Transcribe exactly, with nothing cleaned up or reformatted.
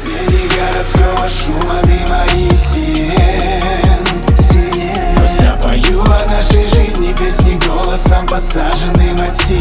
Среди городского шума, дыма и сирен просто пою о нашей жизни песни голосом, посаженным от сирен.